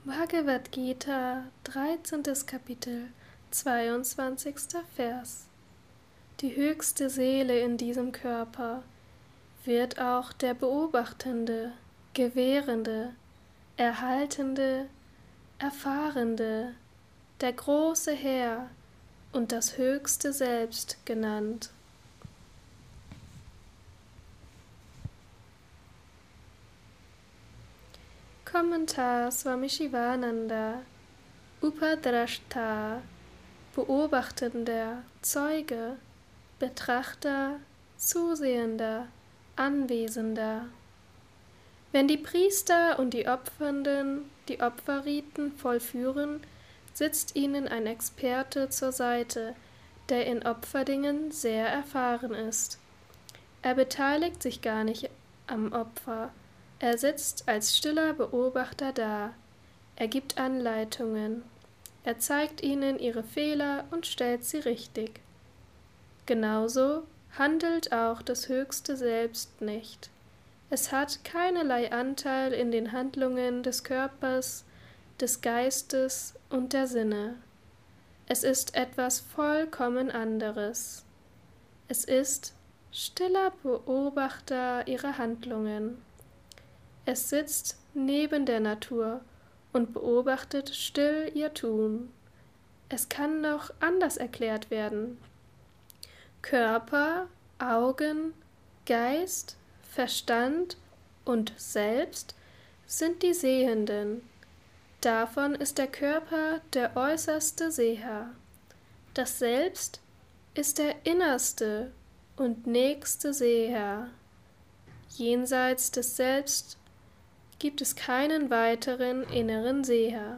Bhagavad Gita, 13. Kapitel, 22. Vers. Die höchste Seele in diesem Körper wird auch der Beobachtende, Gewährende, Erhaltende, Erfahrende, der große Herr und das höchste Selbst genannt. Kommentar Swami Shivananda. Upadrashta, Beobachtender, Zeuge, Betrachter, Zusehender, Anwesender. Wenn die Priester und die Opfernden die Opferriten vollführen, sitzt ihnen ein Experte zur Seite, der in Opferdingen sehr erfahren ist. Er beteiligt sich gar nicht am Opfer. Er sitzt als stiller Beobachter da. Er gibt Anleitungen. Er zeigt ihnen ihre Fehler und stellt sie richtig. Genauso handelt auch das höchste Selbst nicht. Es hat keinerlei Anteil in den Handlungen des Körpers, des Geistes und der Sinne. Es ist etwas vollkommen anderes. Es ist stiller Beobachter ihrer Handlungen. Es sitzt neben der Natur und beobachtet still ihr Tun. Es kann noch anders erklärt werden. Körper, Augen, Geist, Verstand und Selbst sind die Sehenden. Davon ist der Körper der äußerste Seher. Das Selbst ist der innerste und nächste Seher. Jenseits des Selbst gibt es keinen weiteren inneren Seher.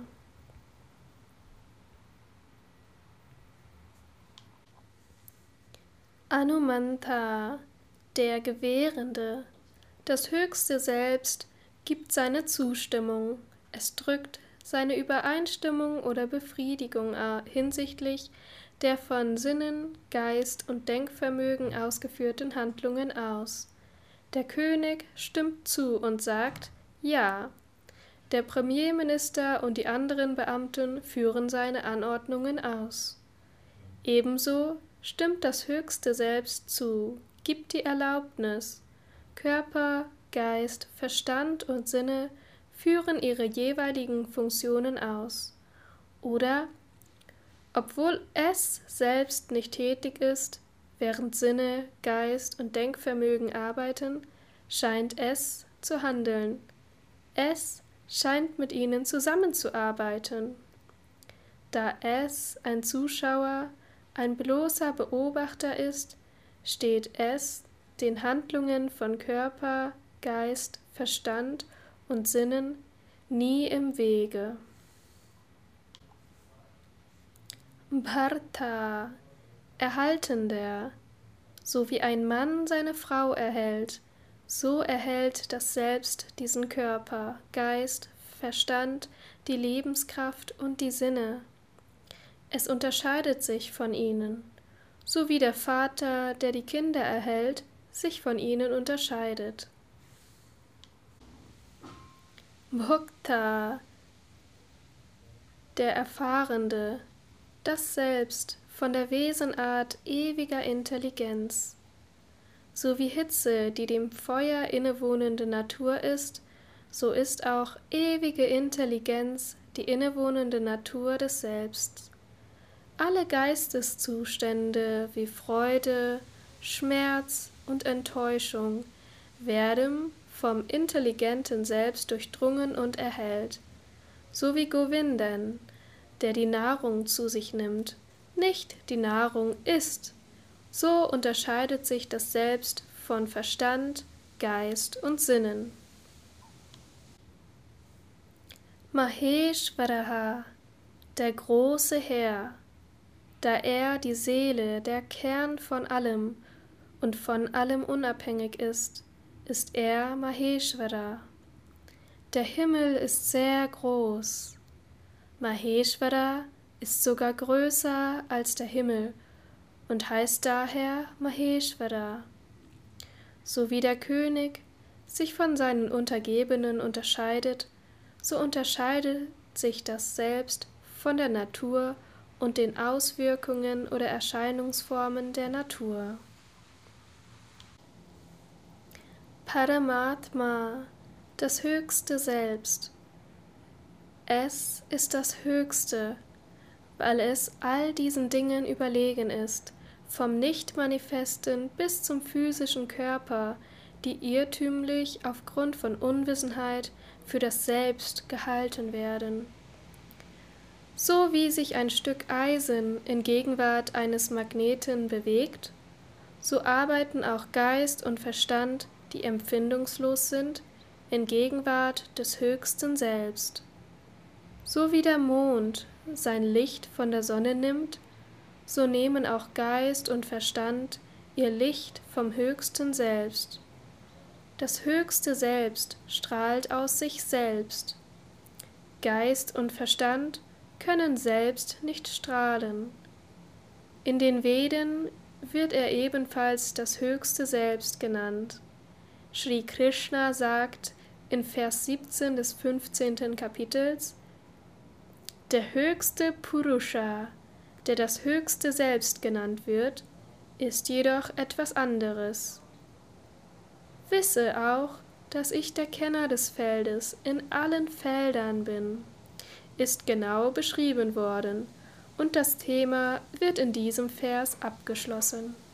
Anumanta, der Gewährende, das höchste Selbst, gibt seine Zustimmung. Es drückt seine Übereinstimmung oder Befriedigung hinsichtlich der von Sinnen, Geist und Denkvermögen ausgeführten Handlungen aus. Der König stimmt zu und sagt: Ja. Der Premierminister und die anderen Beamten führen seine Anordnungen aus. Ebenso stimmt das höchste Selbst zu, gibt die Erlaubnis. Körper, Geist, Verstand und Sinne führen ihre jeweiligen Funktionen aus. Oder, obwohl es selbst nicht tätig ist, während Sinne, Geist und Denkvermögen arbeiten, scheint es zu handeln. Es scheint mit ihnen zusammenzuarbeiten. Da es ein Zuschauer, ein bloßer Beobachter ist, steht es den Handlungen von Körper, Geist, Verstand und Sinnen nie im Wege. Bharta, Erhaltender, so wie ein Mann seine Frau erhält, so erhält das Selbst diesen Körper, Geist, Verstand, die Lebenskraft und die Sinne. Es unterscheidet sich von ihnen, so wie der Vater, der die Kinder erhält, sich von ihnen unterscheidet. Bhokta, der Erfahrende, das Selbst von der Wesenart ewiger Intelligenz. So wie Hitze, die dem Feuer innewohnende Natur ist, so ist auch ewige Intelligenz die innewohnende Natur des Selbst. Alle Geisteszustände wie Freude, Schmerz und Enttäuschung werden vom intelligenten Selbst durchdrungen und erhellt, so wie Govindan, der die Nahrung zu sich nimmt, nicht die Nahrung isst. So unterscheidet sich das Selbst von Verstand, Geist und Sinnen. Maheshvaraha, der große Herr, da er die Seele, der Kern von allem und von allem unabhängig ist er Maheshvara. Der Himmel ist sehr groß. Maheshvara ist sogar größer als der Himmel und heißt daher Maheshvara. So wie der König sich von seinen Untergebenen unterscheidet, so unterscheidet macht sich das Selbst von der Natur und den Auswirkungen oder Erscheinungsformen der Natur. Paramatma, das höchste Selbst. Es ist das Höchste, weil es all diesen Dingen überlegen ist, vom Nicht-Manifesten bis zum physischen Körper, die irrtümlich aufgrund von Unwissenheit für das Selbst gehalten werden. So wie sich ein Stück Eisen in Gegenwart eines Magneten bewegt, so arbeiten auch Geist und Verstand, die empfindungslos sind, in Gegenwart des höchsten Selbst. So wie der Mond sein Licht von der Sonne nimmt, so nehmen auch Geist und Verstand ihr Licht vom höchsten Selbst. Das höchste Selbst strahlt aus sich selbst. Geist und Verstand können selbst nicht strahlen. In den Veden wird er ebenfalls das höchste Selbst genannt. Sri Krishna sagt in Vers 17 des 15. Kapitels: Der höchste Purusha, der das höchste Selbst genannt wird, ist jedoch etwas anderes. Wisse auch, dass ich der Kenner des Feldes in allen Feldern bin, ist genau beschrieben worden, und das Thema wird in diesem Vers abgeschlossen.